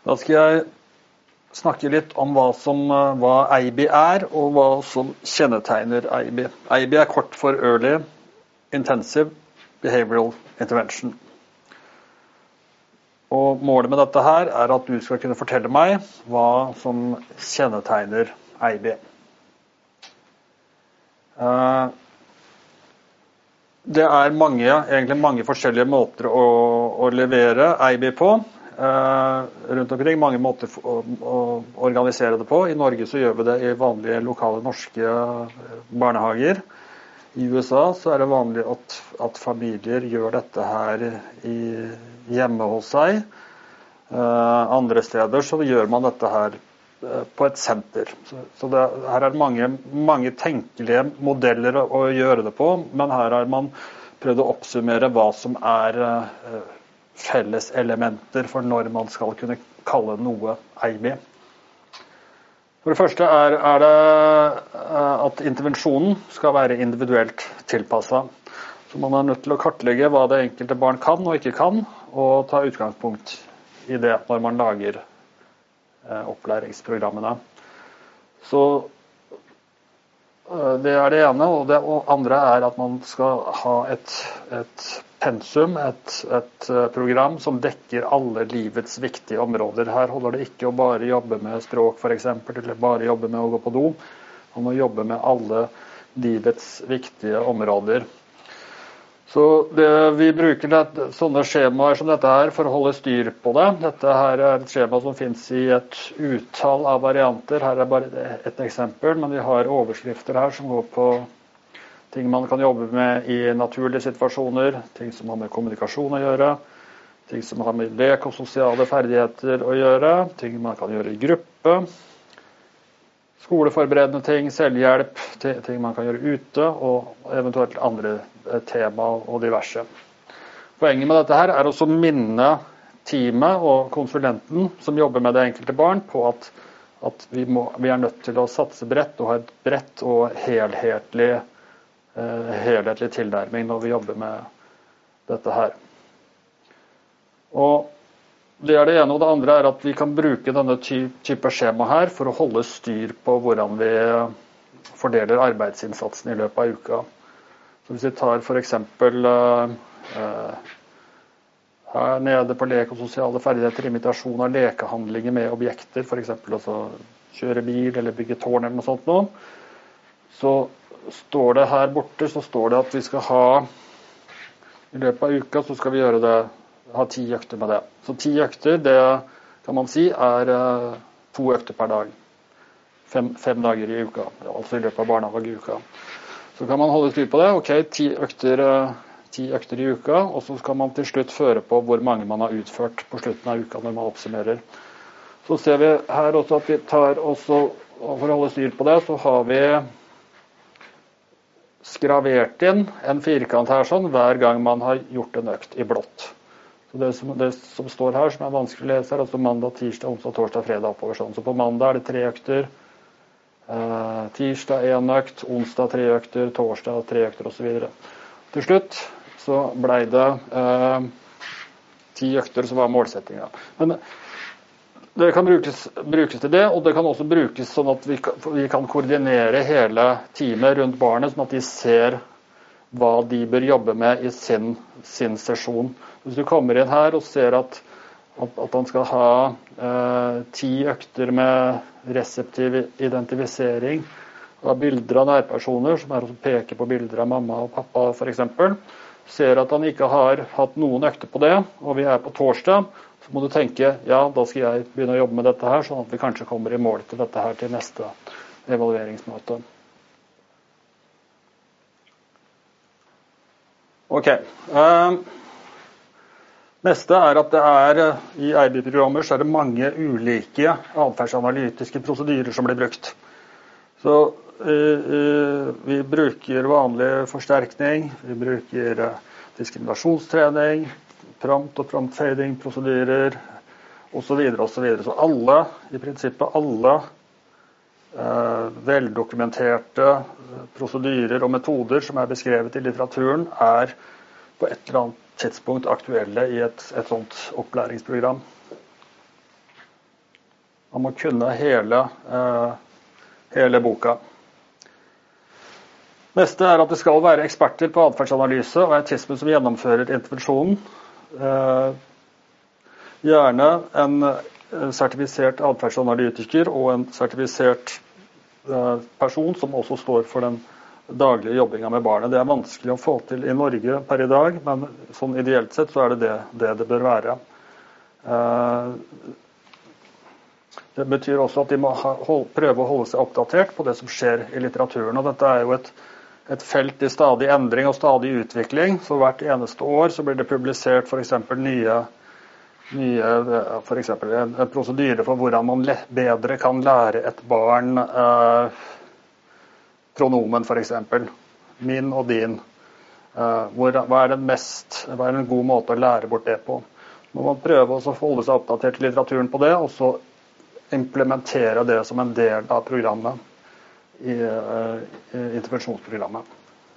Da skal jeg snakke litt om hva EIB er, og hva som kjennetegner EIB. EIB er kort for Early Intensive Behavioral Intervention. Og målet med dette her er at du skal kunne fortelle meg hva som kjennetegner EIB. Det er egentlig mange forskjellige måter å levere EIB på. Rundt omkring mange måter å organisere det på. I Norge så gjør vi det i vanlige lokale norske barnehager. I USA så er det vanlig at familier gjør dette her hjemme hos seg. Andre steder så gjør man dette her på et senter. Så her er mange tenkelige modeller å gjøre det på, men her har man prøvd å oppsummere hva som er felles elementer for når man skal kunne kalle noe EIB. For det første er det at intervensjonen skal være individuelt tilpasset. Så man er nødt til å kartlegge hva det enkelte barn kan og ikke kan, og ta utgangspunkt i det når man lager opplæringsprogrammene. Så det er det ene, og det andre er at man skal ha et pensum, et program som dekker alle livets viktige områder. Her holder det ikke å bare jobbe med språk for eksempel, eller bare jobbe med å gå på do. Man må jobbe med alle livets viktige områder. Så vi bruker sånne skjemaer som dette her for å holde styr på det. Dette her er et skjema som finnes i et utall av varianter. Her er bare et eksempel, men vi har overskrifter her som går på ting man kan jobbe med i naturlige situasjoner, ting som har med kommunikasjon å gjøre, ting som har med lek og sosiale ferdigheter å gjøre, ting man kan gjøre i gruppe, skoleforberedende ting, selvhjelp, ting man kan gjøre ute, og eventuelt andre tema og diverse. Poenget med dette her er også å minne teamet og konsulenten som jobber med det enkelte barn på at vi er nødt til å satse bredt og ha et bredt og helhetlig tilnærming når vi jobber med dette her. Og det er det ene, og det andre er at vi kan bruke denne type skjema her for å holde styr på hvordan vi fordeler arbeidsinnsatsen i løpet av uka. Så hvis vi tar for eksempel her nede på lek og sosiale ferdigheter, imitasjon av lekehandlinger med objekter, for eksempel altså kjøre bil eller bygge tårn eller noe sånt nå, så står det her borte, så står det at vi skal ha i løpet av uka, så skal vi ha 10 økter med det. Så 10 økter, det kan man si er 2 økter per dag. 5 dager i uka, altså i løpet av barnehageuka. Så kan man holde styr på det. Ok, 10 økter i uka, og så skal man til slutt føre på hvor mange man har utført på slutten av uka når man oppsummerer. Så ser vi her også at vi tar også, for å holde styr på det, så har vi skravert inn en firkant her sånn hver gang man har gjort en økt i blått. Så det som står her som er vanskelig å lese er altså mandag, tirsdag, onsdag, torsdag, fredag oppover sånn. Så på mandag er det 3 økter, tirsdag 1 økt, onsdag 3 økter, torsdag 3 økter og så videre. Til slutt så ble det 10 økter som var målsettingen. Men det kan brukes til det, og det kan også brukes sånn at vi kan koordinere hele teamet rundt barnet, sånn at de ser hva de bør jobbe med i sin sesjon. Hvis du kommer inn her og ser at han skal ha 10 økter med reseptiv identifisering av bilder av nærpersoner, som er å peke på bilder av mamma og pappa for eksempel, ser at han ikke har hatt noen økter på det, og vi er på torsdag, så må du tenke, ja, da skal jeg begynne å jobbe med dette her, sånn at vi kanskje kommer i mål til dette her til neste evalueringsmøte. Ok. Neste er at det i EIB-programmer så er det mange ulike atferdsanalytiske prosedyrer som blir brukt. Så vi bruker vanlig forsterkning, vi bruker diskriminasjonstrening, prompt og prompt fading prosedyrer, og så videre og så videre. Så i prinsippet alle veldokumenterte prosedyrer og metoder som er beskrevet i litteraturen er på et eller annet tidspunkt aktuelle i et sånt opplæringsprogram. Man må kunne hele boka. Neste at det skal være eksperter på atferdsanalyse og autisme som gjennomfører intervensjonen. Gjerne en sertifisert atferdsanalytiker og en sertifisert person som også står for den daglige jobbingen med barnet. Det er vanskelig å få til i Norge per i dag, men sånn ideelt sett så er det bør være. Det betyr også at de må prøve å holde seg oppdatert på det som skjer i litteraturen. Og dette er jo et felt i stadig endring og stadig utvikling, så hvert eneste år så blir det publisert for eksempel for eksempel en prosedyre for hvordan man bedre kan lære et barn pronomen for eksempel, min og din. Hva er en god måte å lære bort det på? Må man prøve å holde seg oppdatert i litteraturen på det, og så implementere det som en del av programmet i intervensjonsprogrammet.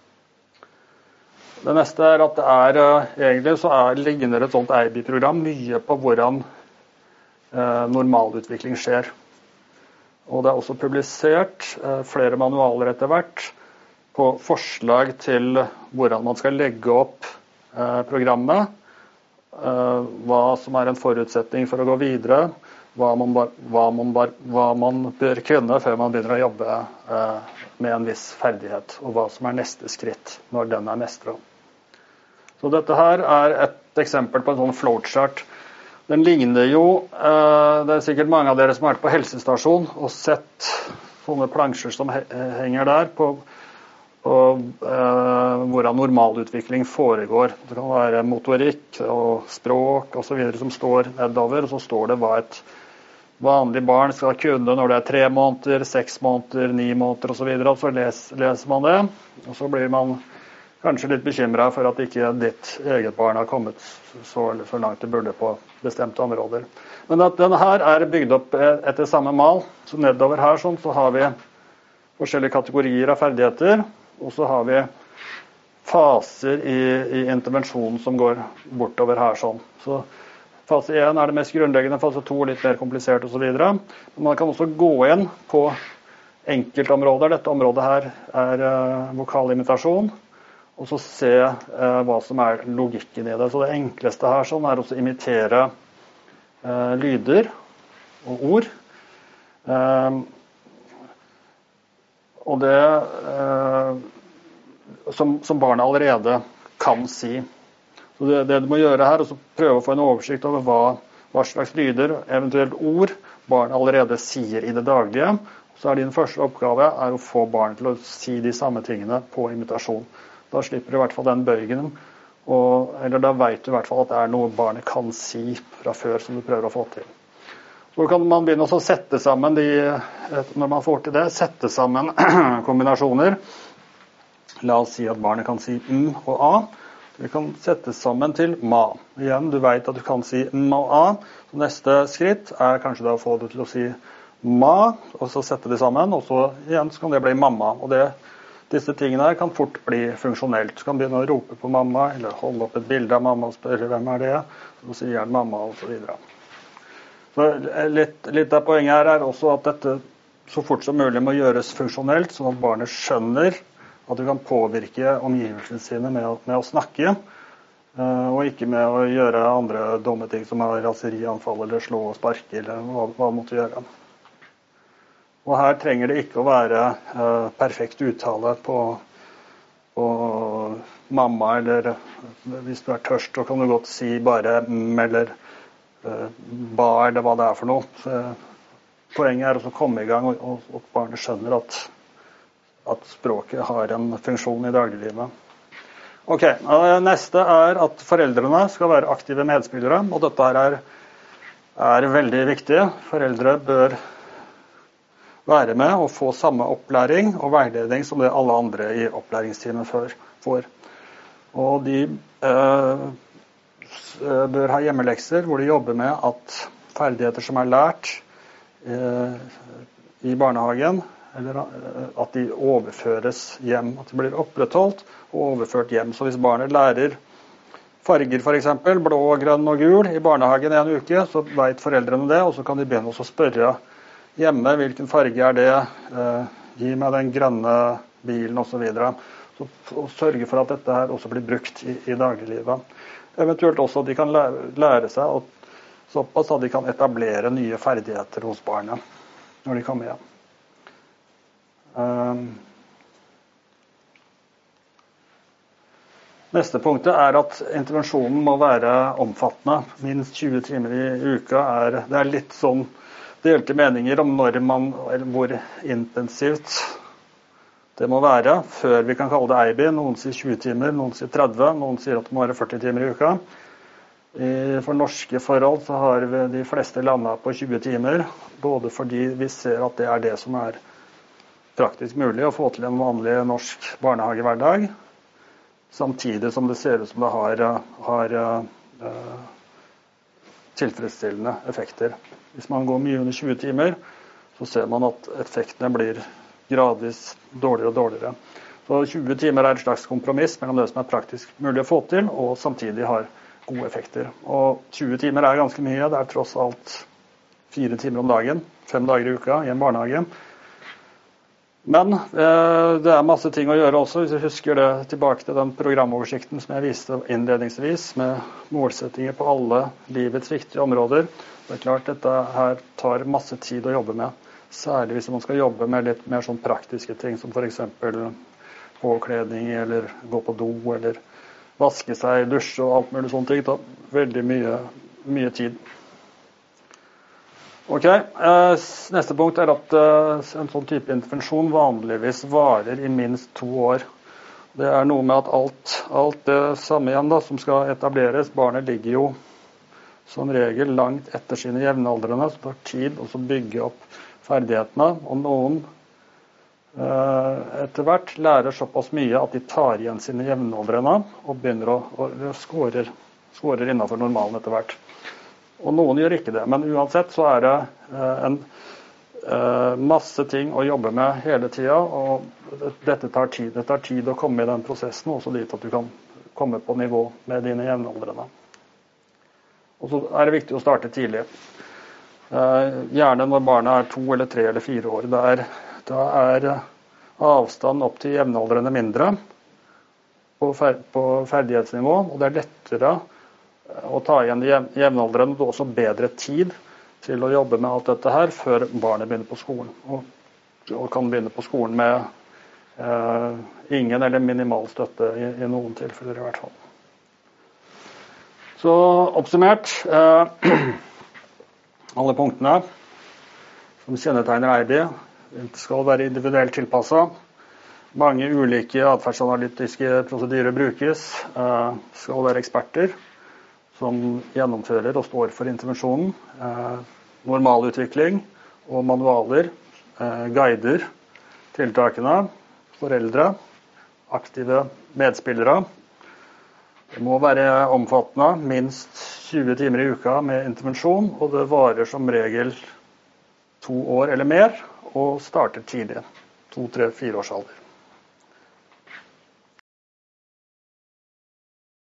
Det neste at egentlig så ligner et sånt EIBI-program mye på hvordan normalutvikling skjer. Og det er også publisert flere manualer etter hvert på forslag til hvordan man skal legge opp programmet, hva som er en forutsetning for å gå videre, hva man bør kunne før man begynner å jobbe med en viss ferdighet, og hva som er neste skritt når den er mestret. Så dette her et eksempel på en sånn flowchart. Den ligner jo, det sikkert mange av dere som har vært på helsestasjon og sett sånne plansjer som henger der på hvordan normalutvikling foregår. Det kan være motorikk og språk og så videre som står nedover, og så står det hva et vanlig barn skal kunne når det er 3 måneder, 6 måneder, 9 måneder og så videre, og så leser man det, og så blir man kanskje litt bekymret for at ikke ditt eget barn har kommet så langt det burde på bestemte områder. Men at denne her bygd opp etter samme mal, så nedover her sånn, så har vi forskjellige kategorier av ferdigheter, og så har vi faser i intervensjonen som går bortover her sånn. Så fase 1 det mest grunnleggende, fase 2 litt mer komplisert og så videre. Men man kan også gå inn på enkeltområder. Dette området her vokalimitasjon, og så se hva som er logikken i det. Så det enkleste her sånn også å imitere lyder og ord. Og det som barnet allerede kan si. Så det du må gjøre her, er å prøve å få en oversikt over hva slags lyder, eventuelt ord, barn allerede sier i det daglige. Så din første oppgave å få barnet til å si de samme tingene på imitasjon. Da slipper du i hvert fall den bøygen, eller da vet du i hvert fall at det er noe barnet kan si fra før som du prøver å få til. Så kan man begynne å sette sammen når man får til det, sette sammen kombinasjoner. La oss si at barnet kan si og a. Vi kan sette sammen til ma. Igjen, du vet at du kan si ma og a. Så neste skritt kanskje da å få det til å si ma, og så sette det sammen, og så igjen så kan det bli mamma. Og disse tingene her kan fort bli funksjonelt. Du kan begynne å rope på mamma, eller holde opp et bilde av mamma og spørre hvem er det, så sier han mamma, og så videre. Så litt av poenget her også at dette så fort som mulig må gjøres funksjonelt, sånn at barnet skjønner at du kan påvirke omgivelsene sine med å snakke, og ikke med å gjøre andre dumme ting som raserianfall, eller slå og sparke, eller hva måtte gjøre. Og her trenger det ikke å være perfekt uttale på mamma, eller hvis du er tørst, så kan du godt si bare eller ba, eller hva det er for noe. Så poenget er å komme i gang, og at barnet skjønner at språket har en funksjon i dagliglivet. Ok, neste at foreldrene skal være aktive medspillere, og dette her er veldig viktig. Foreldre bør være med og få samme opplæring og veiledning som det alle andre i opplæringsteamet får. Og de bør ha hjemmelekser hvor de jobber med at ferdigheter som er lært i barnehagen, eller at de overføres hjem, at de blir opprettholdt og overført hjem. Så hvis barnet lærer farger for eksempel, blå, grønn og gul i barnehagen en uke, så vet foreldrene det, og så kan de begynne å spørre hjemme hvilken farge er det, gi meg den grønne bilen og så videre. Så sørge for at dette her også blir brukt i dagliglivet. Eventuelt også at de kan lære seg såpass at de kan etablere nye ferdigheter hos barnet når de kommer hjem. Neste punktet er at intervensjonen må være omfattende. Minst 20 timer i uka det er litt sånn delte meninger om eller hvor intensivt det må være før vi kan kalle det EIB. Noen sier 20 timer, noen sier 30, noen sier at det må være 40 timer i uka. For norske forhold så har vi de fleste landet på 20 timer, både fordi vi ser at det er det som er praktisk mulig å få til en vanlig norsk barnehagehverdag, samtidig som det ser ut som det har tilfredsstillende effekter. Hvis man går mye under 20 timer, så ser man at effektene blir gradvis dårligere og dårligere. Så 20 timer er et slags kompromiss mellom det som er praktisk mulig å få til, og samtidig har gode effekter. Og 20 timer er ganske mye, det er tross alt 4 timer om dagen, 5 dager i uka i en barnehage. Men det er masse ting å gjøre også, hvis vi husker det tilbake til den programoversikten som jeg viste innledningsvis, med målsettinger på alle livets viktige områder. Det er klart dette her tar masse tid å jobbe med, særlig hvis man skal jobbe med litt mer sånn praktiske ting, som for eksempel påkledning, eller gå på do, eller vaske seg, dusje og alt mulig sånne ting. Det tar veldig mye tid. Ok, neste punkt er at en sånn type intervensjon vanligvis varer i minst 2 år. Det er noe med at alt det samme igjen da, som skal etableres. Barnet ligger jo som regel langt etter sine jevnaldrende, så det tar tid å bygge opp ferdighetene. Og noen etter hvert lærer såpass mye at de tar igjen sine jevnaldrende og begynner å skårer innenfor normalen etter hvert. Og noen gjør ikke det, men uansett så er det en masse ting å jobbe med hele tiden, og dette tar tid. Det tar tid å komme i den prosessen, også dit at du kan komme på nivå med dine jevnaldrende. Og så er det viktig å starte tidlig. Gjerne når barna er 2 eller 3 eller 4 år. Da er avstanden opp til jevnaldrende mindre på ferdighetsnivå, og det er lettere å ta igjen de jevnaldrende, og også bedre tid til å jobbe med alt dette her før barnet begynner på skolen. Og kan begynne på skolen med ingen eller minimal støtte i noen tilfeller i hvert fall. Så oppsummert, alle punktene som kjennetegner EIB, det skal være individuelt tilpasset. Mange ulike atferdsanalytiske prosedyrer brukes. Skal være eksperter som gjennomfører og står for intervensjonen. Normalutvikling og manualer, guider, tiltakene, foreldre, aktive medspillere. Det må være omfattende, minst 20 timer i uka med intervensjon, og det varer som regel 2 år eller mer, og starter tidlig, 2, 3, 4 års alder.